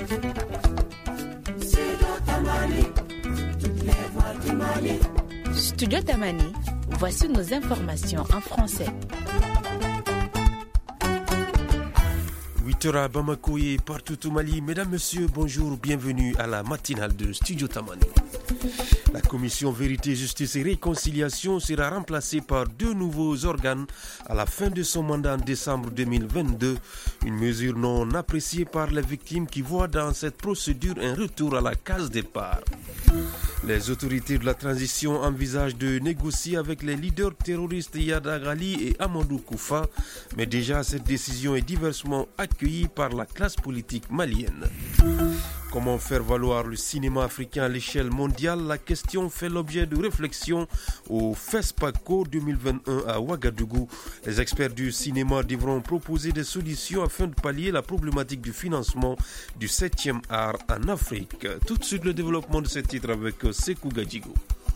Studio Tamani, voici nos informations en français. 8h à Bamako et partout au Mali. Mesdames, Messieurs, bonjour, bienvenue à la matinale de Studio Tamani. La commission Vérité, Justice et Réconciliation sera remplacée par 2 nouveaux organes à la fin de son mandat en décembre 2022. Une mesure non appréciée par les victimes qui voient dans cette procédure un retour à la case départ. Les autorités de la transition envisagent de négocier avec les leaders terroristes Iyad Agali et Amadou Koufa, mais déjà cette décision est diversement accueillie par la classe politique malienne. Comment faire valoir le cinéma africain à l'échelle mondiale? La question fait l'objet de réflexions au FESPACO 2021 à Ouagadougou. Les experts du cinéma devront proposer des solutions afin de pallier la problématique du financement du 7e art en Afrique. Tout de suite le développement de ce titre avec Sekou Gadjigo.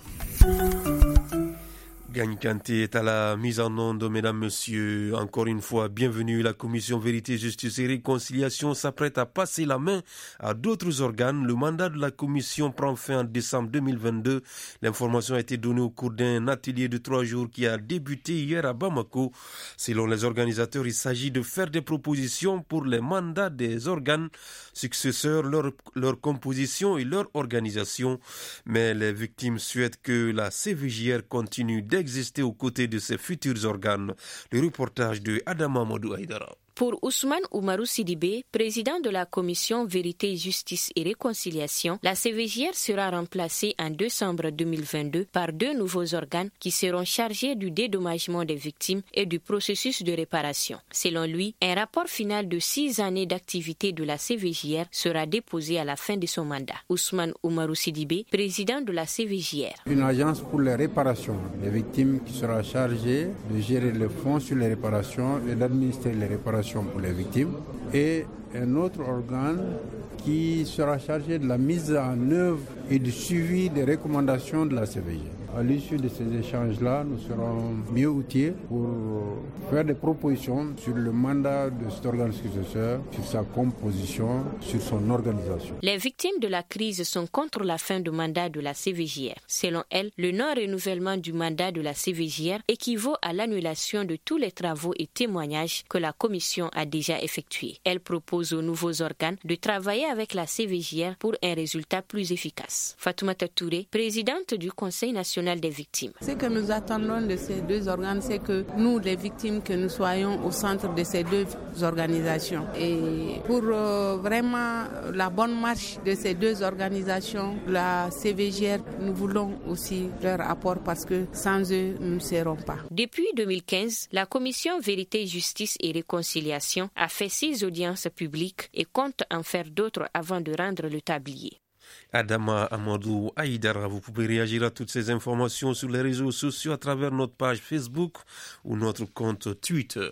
Gagne Kanté est à la mise en onde, mesdames, messieurs. Encore une fois, bienvenue. La commission Vérité, Justice et Réconciliation s'apprête à passer la main à d'autres organes. Le mandat de la commission prend fin en décembre 2022. L'information a été donnée au cours d'un atelier de 3 jours qui a débuté hier à Bamako. Selon les organisateurs, il s'agit de faire des propositions pour les mandats des organes successeurs, leur composition et leur organisation. Mais les victimes souhaitent que la CVJR continue d'exister aux côtés de ses futurs organes. Le reportage de Adama Modou Aïdara. Pour Ousmane Oumarou Sidibé, président de la commission Vérité, Justice et Réconciliation, la CVJR sera remplacée en décembre 2022 par 2 nouveaux organes qui seront chargés du dédommagement des victimes et du processus de réparation. Selon lui, un rapport final de 6 années d'activité de la CVJR sera déposé à la fin de son mandat. Ousmane Oumarou Sidibé, président de la CVJR. Une agence pour les réparations des victimes qui sera chargée de gérer les fonds sur les réparations et d'administrer les réparations pour les victimes, et un autre organe qui sera chargé de la mise en œuvre et du suivi des recommandations de la CVJR. À l'issue de ces échanges-là, nous serons mieux outillés pour faire des propositions sur le mandat de cet organe successeur, sur sa composition, sur son organisation. Les victimes de la crise sont contre la fin du mandat de la CVJR. Selon elles, le non-renouvellement du mandat de la CVJR équivaut à l'annulation de tous les travaux et témoignages que la commission a déjà effectués. Elle propose aux nouveaux organes de travailler avec la CVJR pour un résultat plus efficace. Fatoumata Touré, présidente du Conseil national des victimes. Ce que nous attendons de ces 2 organes, c'est que nous, les victimes, que nous soyons au centre de ces 2 organisations. Et pour vraiment la bonne marche de ces 2 organisations, la CVJR, nous voulons aussi leur apport parce que sans eux, nous ne serons pas. Depuis 2015, la commission Vérité, Justice et Réconciliation a fait 6 audiences publiques et compte en faire d'autres avant de rendre le tablier. Adama Amadou Aïdara, vous pouvez réagir à toutes ces informations sur les réseaux sociaux à travers notre page Facebook ou notre compte Twitter.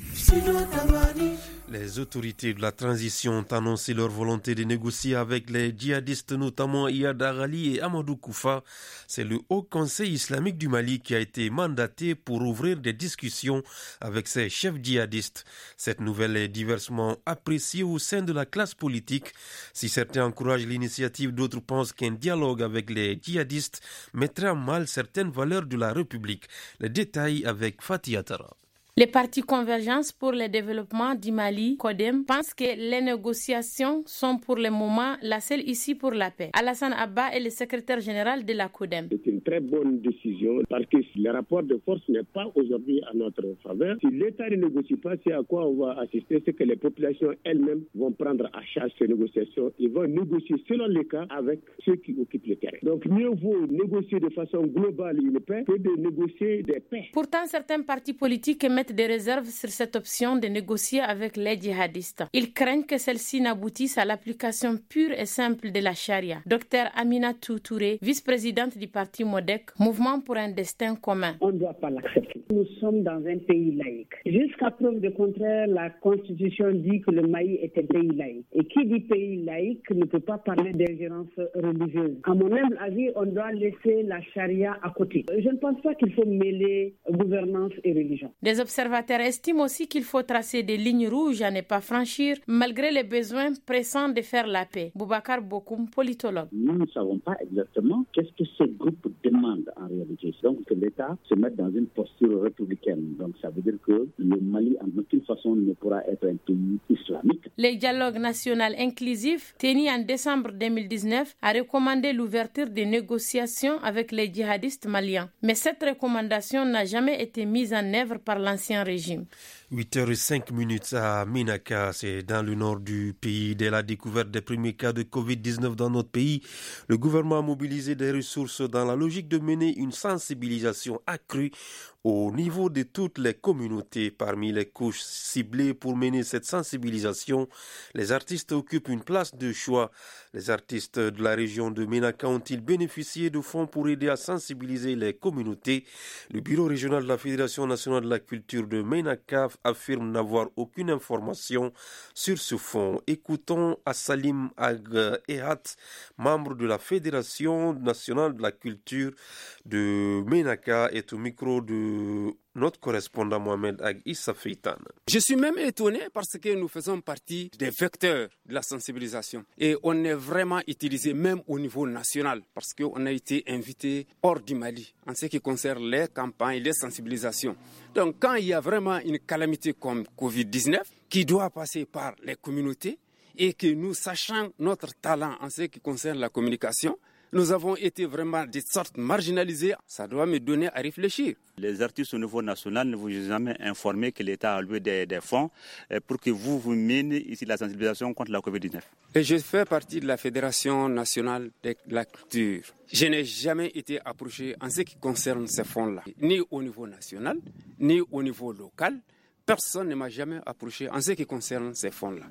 Les autorités de la transition ont annoncé leur volonté de négocier avec les djihadistes, notamment Iyad Agali et Amadou Koufa. C'est le Haut Conseil islamique du Mali qui a été mandaté pour ouvrir des discussions avec ces chefs djihadistes. Cette nouvelle est diversement appréciée au sein de la classe politique. Si certains encouragent l'initiative, d'autres pensent qu'un dialogue avec les djihadistes mettrait à mal certaines valeurs de la République. Les détails avec Fatih Atara. Les partis Convergence pour le développement du Mali, CODEM, pensent que les négociations sont pour le moment la seule issue pour la paix. Alassane Abba est le secrétaire général de la CODEM. C'est une très bonne décision parce que le rapport de force n'est pas aujourd'hui à notre faveur. Si l'État ne négocie pas, c'est à quoi on va assister, c'est que les populations elles-mêmes vont prendre à charge ces négociations. Ils vont négocier selon les cas avec ceux qui occupent le terrain. Donc mieux vaut négocier de façon globale une paix que de négocier des paix. Pourtant, certains partis politiques mettent des réserves sur cette option de négocier avec les djihadistes. Ils craignent que celle-ci n'aboutisse à l'application pure et simple de la charia. Dr Aminatou Touré, vice-présidente du parti MODEC, Mouvement pour un destin commun. On ne doit pas l'accepter. Nous sommes dans un pays laïque. Jusqu'à preuve du contraire, la Constitution dit que le Mali est un pays laïque. Et qui dit pays laïque ne peut pas parler d'ingérence religieuse. À mon humble avis, on doit laisser la charia à côté. Je ne pense pas qu'il faut mêler gouvernance et religion. Des L'observateur estime aussi qu'il faut tracer des lignes rouges à ne pas franchir, malgré les besoins pressants de faire la paix. Boubacar Bokoum, politologue. Nous ne savons pas exactement qu'est-ce que ces groupes demandent en réalité. Donc que l'État se mette dans une posture républicaine. Donc ça veut dire que le Mali en aucune façon ne pourra être un pays islamique. Le dialogue national inclusif, tenu en décembre 2019, a recommandé l'ouverture des négociations avec les djihadistes maliens. Mais cette recommandation n'a jamais été mise en œuvre par l'ancien régime. 8h05 à Ménaka, c'est dans le nord du pays. Dès la découverte des premiers cas de Covid-19 dans notre pays, le gouvernement a mobilisé des ressources dans la logique de mener une sensibilisation accrue au niveau de toutes les communautés. Parmi les couches ciblées pour mener cette sensibilisation, les artistes occupent une place de choix. Les artistes de la région de Ménaka ont-ils bénéficié de fonds pour aider à sensibiliser les communautés? Le bureau régional de la Fédération nationale de la culture de Ménaka affirme n'avoir aucune information sur ce fonds. Écoutons Assalim Ag Ehat, membre de la Fédération nationale de la culture de Ménaka, est au micro de notre correspondant Mohamed Ag Issa Feitan. Je suis même étonné parce que nous faisons partie des vecteurs de la sensibilisation et on est vraiment utilisé même au niveau national parce qu'on a été invité hors du Mali en ce qui concerne les campagnes, les sensibilisations. Donc quand il y a vraiment une calamité comme Covid-19 qui doit passer par les communautés et que nous sachons notre talent en ce qui concerne la communication, nous avons été vraiment de sorte marginalisés. Ça doit me donner à réfléchir. Les artistes au niveau national ne vous ont jamais informé que l'État a alloué des fonds pour que vous menez ici la sensibilisation contre la Covid-19. Et je fais partie de la Fédération nationale de la culture. Je n'ai jamais été approché en ce qui concerne ces fonds-là, ni au niveau national, ni au niveau local. Personne ne m'a jamais approché en ce qui concerne ces fonds-là.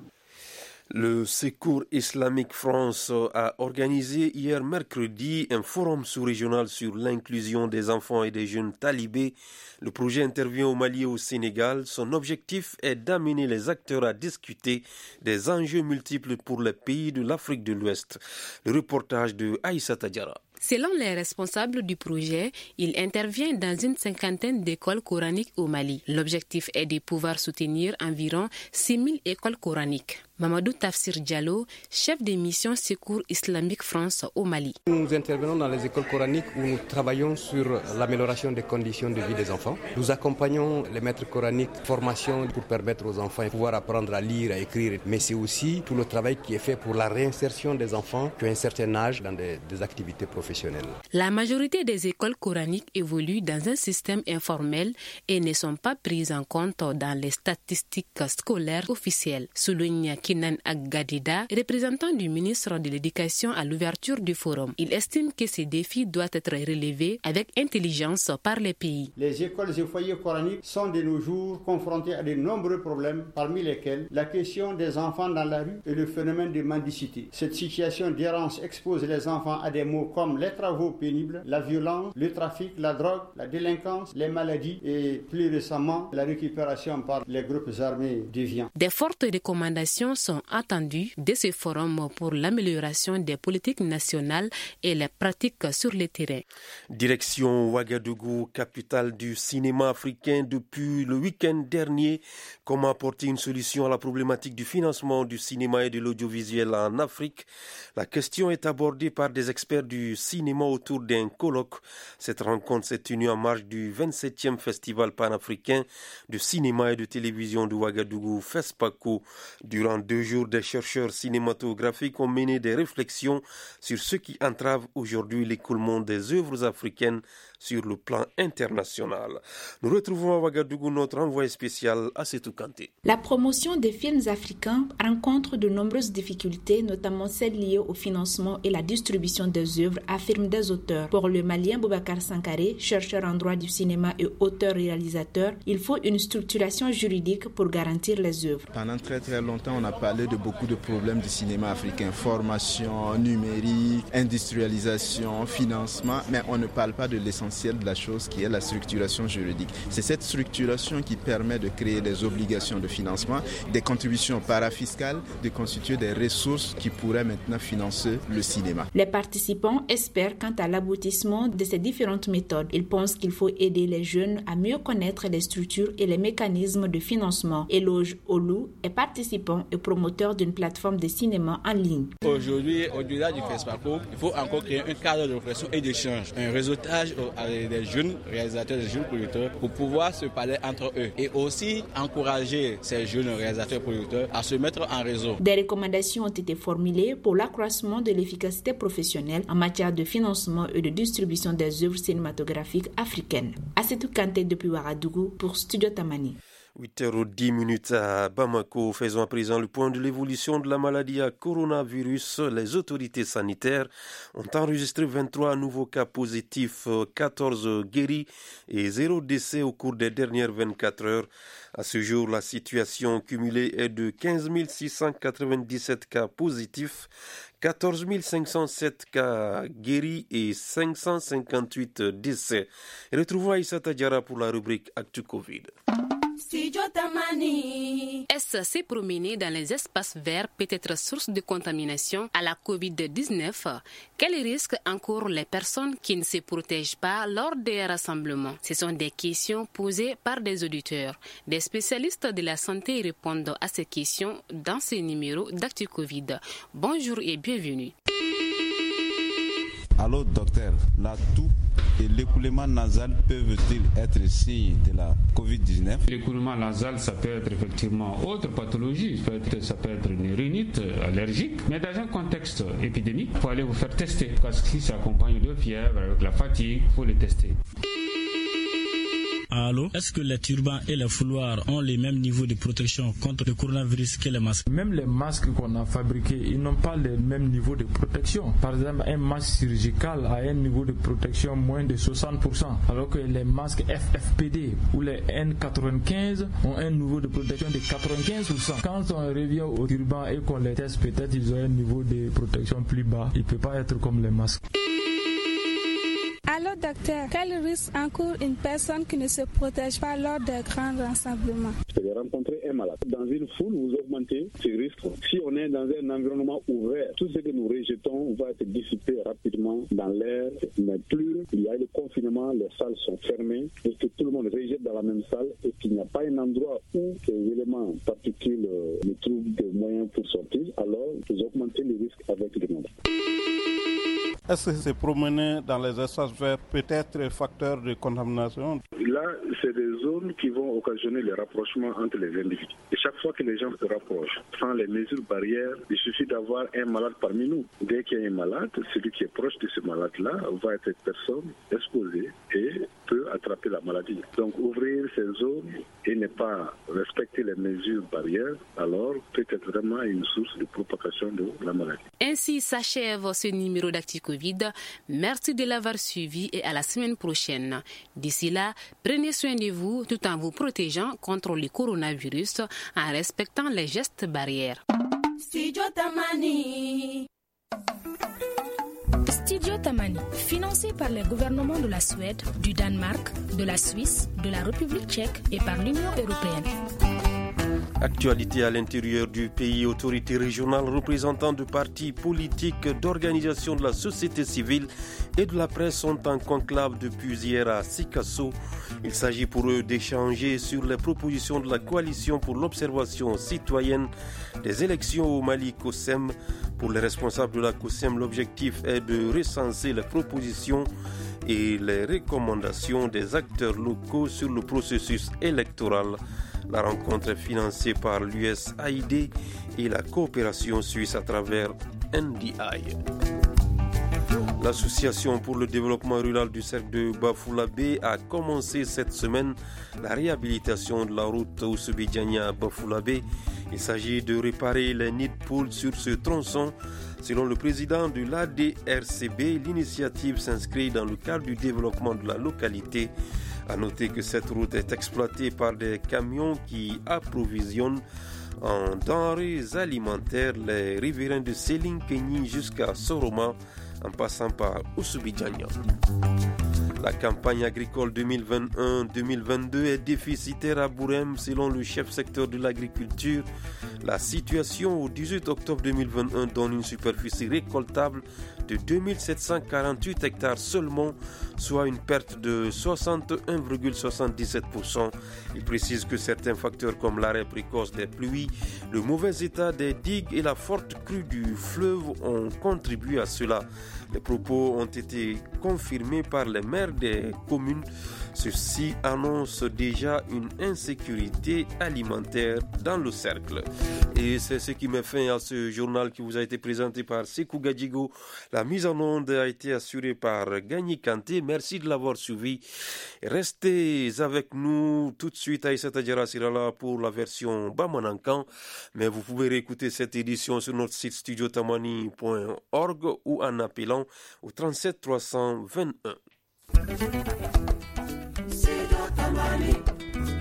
Le Secours islamique France a organisé hier mercredi un forum sous-régional sur l'inclusion des enfants et des jeunes talibés. Le projet intervient au Mali et au Sénégal. Son objectif est d'amener les acteurs à discuter des enjeux multiples pour les pays de l'Afrique de l'Ouest. Le reportage de Aïssa Tadjara. Selon les responsables du projet, il intervient dans une 50aine d'écoles coraniques au Mali. L'objectif est de pouvoir soutenir environ 6000 écoles coraniques. Mamadou Tafsir Diallo, chef des missions Secours islamique France au Mali. Nous intervenons dans les écoles coraniques où nous travaillons sur l'amélioration des conditions de vie des enfants. Nous accompagnons les maîtres coraniques, formation pour permettre aux enfants de pouvoir apprendre à lire, à écrire. Mais c'est aussi tout le travail qui est fait pour la réinsertion des enfants qui ont un certain âge dans des activités professionnelles. La majorité des écoles coraniques évoluent dans un système informel et ne sont pas prises en compte dans les statistiques scolaires officielles, souligne Kinan Aggadida, représentant du ministre de l'Éducation à l'ouverture du forum. Il estime que ces défis doivent être relevés avec intelligence par les pays. Les écoles et foyers coraniques sont de nos jours confrontés à de nombreux problèmes, parmi lesquels la question des enfants dans la rue et le phénomène de mendicité. Cette situation d'errance expose les enfants à des maux comme les travaux pénibles, la violence, le trafic, la drogue, la délinquance, les maladies et plus récemment la récupération par les groupes armés déviants. Des fortes recommandations sont attendues de ce forum pour l'amélioration des politiques nationales et les pratiques sur le terrain. Direction Ouagadougou, capitale du cinéma africain depuis le week-end dernier. Comment apporter une solution à la problématique du financement du cinéma et de l'audiovisuel en Afrique? La question est abordée par des experts du cinéma autour d'un colloque. Cette rencontre s'est tenue en marge du 27e Festival panafricain de cinéma et de télévision de Ouagadougou, FESPACO. Durant 2 jours, des chercheurs cinématographiques ont mené des réflexions sur ce qui entrave aujourd'hui l'écoulement des œuvres africaines sur le plan international. Nous retrouvons à Ouagadougou notre envoyé spécial Assetou Kanté. La promotion des films africains rencontre de nombreuses difficultés, notamment celles liées au financement et la distribution des œuvres, affirment des auteurs. Pour le Malien Boubacar Sankaré, chercheur en droit du cinéma et auteur-réalisateur, il faut une structuration juridique pour garantir les œuvres. Pendant très longtemps, on a parlé de beaucoup de problèmes du cinéma africain, formation, numérique, industrialisation, financement, mais on ne parle pas de l'essentiel. essentiel de la chose qui est la structuration juridique. C'est cette structuration qui permet de créer des obligations de financement, des contributions parafiscales, de constituer des ressources qui pourraient maintenant financer le cinéma. Les participants espèrent quant à l'aboutissement de ces différentes méthodes. Ils pensent qu'il faut aider les jeunes à mieux connaître les structures et les mécanismes de financement. Eloge Olou est participant et promoteur d'une plateforme de cinéma en ligne. Aujourd'hui, au-delà du FESPACO, il faut encore créer un cadre de réflexion et d'échange, un réseautage des jeunes réalisateurs, des jeunes producteurs pour pouvoir se parler entre eux et aussi encourager ces jeunes réalisateurs producteurs à se mettre en réseau. Des recommandations ont été formulées pour l'accroissement de l'efficacité professionnelle en matière de financement et de distribution des œuvres cinématographiques africaines. Assetou Kanté depuis Ouagadougou pour Studio Tamani. 8h10 à Bamako. Faisons à présent le point de l'évolution de la maladie à coronavirus. Les autorités sanitaires ont enregistré 23 nouveaux cas positifs, 14 guéris et 0 décès au cours des dernières 24 heures. À ce jour, la situation cumulée est de 15 697 cas positifs, 14 507 cas guéris et 558 décès. Retrouvons Aïssata Diarra pour la rubrique Actu Covid. Est-ce se promener dans les espaces verts peut être source de contamination à la COVID-19? Quels risques encourent les personnes qui ne se protègent pas lors des rassemblements? Ce sont des questions posées par des auditeurs. Des spécialistes de la santé répondent à ces questions dans ce numéro d'Actu Covid. Bonjour et bienvenue. Allô docteur, la toux et l'écoulement nasal peuvent-ils être signes de la COVID-19? L'écoulement nasal, ça peut être effectivement autre pathologie, ça peut être une rhinite allergique, mais dans un contexte épidémique, il faut aller vous faire tester, parce que si ça accompagne de fièvre, avec la fatigue, il faut les tester. Allô, est-ce que les turbans et les foulards ont les mêmes niveaux de protection contre le coronavirus que les masques? Même les masques qu'on a fabriqués, ils n'ont pas le même niveau de protection. Par exemple, un masque chirurgical a un niveau de protection moins de 60%, alors que les masques FFP2 ou les N95 ont un niveau de protection de 95%. Quand on revient aux turbans et qu'on les teste, peut-être ils ont un niveau de protection plus bas. Il ne peut pas être comme les masques. Allô docteur, quel risque encourt une personne qui ne se protège pas lors des grands rassemblements? C'est de rencontrer un malade. Dans une foule, vous augmentez ces risques. Si on est dans un environnement ouvert, tout ce que nous rejetons va être dissipé rapidement dans l'air. Mais plus il y a le confinement, les salles sont fermées et que tout le monde rejette dans la même salle et qu'il n'y a pas un endroit où les éléments particules ne trouvent des moyens pour sortir, alors vous augmentez les risques avec le nombre. Est-ce que se promener dans les espaces verts peut être facteur de contamination? Là, c'est des zones qui vont occasionner les rapprochements entre les individus. Et chaque fois que les gens se rapprochent, sans les mesures barrières, il suffit d'avoir un malade parmi nous. Dès qu'il y a un malade, celui qui est proche de ce malade-là va être une personne exposée et peut attraper la maladie. Donc ouvrir ces zones et ne pas respecter les mesures barrières, alors peut être vraiment une source de propagation de la maladie. Ainsi s'achève ce numéro d'Actu Covid. Merci de l'avoir suivi et à la semaine prochaine. D'ici là, prenez soin de vous tout en vous protégeant contre le coronavirus en respectant les gestes barrières. Studio Tamani. Studio Tamani, financé par les gouvernements de la Suède, du Danemark, de la Suisse, de la République tchèque et par l'Union européenne. Actualité à l'intérieur du pays, autorités régionales, représentants de partis politiques, d'organisations de la société civile et de la presse sont en conclave depuis hier à Sikasso. Il s'agit pour eux d'échanger sur les propositions de la coalition pour l'observation citoyenne des élections au Mali COSEM. Pour les responsables de la COSEM, l'objectif est de recenser les propositions et les recommandations des acteurs locaux sur le processus électoral. La rencontre est financée par l'USAID et la coopération suisse à travers NDI. L'Association pour le développement rural du cercle de Bafoullabé a commencé cette semaine la réhabilitation de la route Oussoubi-Diania-Bafoullabé. Il s'agit de réparer les nids de poules sur ce tronçon. Selon le président de l'ADRCB, l'initiative s'inscrit dans le cadre du développement de la localité. A noter que cette route est exploitée par des camions qui approvisionnent en denrées alimentaires les riverains de Seling-Kenyi jusqu'à Soroma en passant par Oussoubi-Diania. La campagne agricole 2021-2022 est déficitaire à Bourem selon le chef secteur de l'agriculture. La situation au 18 octobre 2021 donne une superficie récoltable de 2748 hectares seulement, soit une perte de 61,77%. Il précise que certains facteurs comme l'arrêt précoce des pluies, le mauvais état des digues et la forte crue du fleuve ont contribué à cela. Les propos ont été confirmés par les maires des communes. Ceci annonce déjà une insécurité alimentaire dans le cercle. Et c'est ce qui met fin à ce journal qui vous a été présenté par Sekou Gadjigo. La mise en onde a été assurée par Gagny Kanté. Merci de l'avoir suivi. Restez avec nous tout de suite. Aïssata Diarra sera là pour la version Bamanankan. Mais vous pouvez réécouter cette édition sur notre site studiotamani.org ou en appelant au 37 321.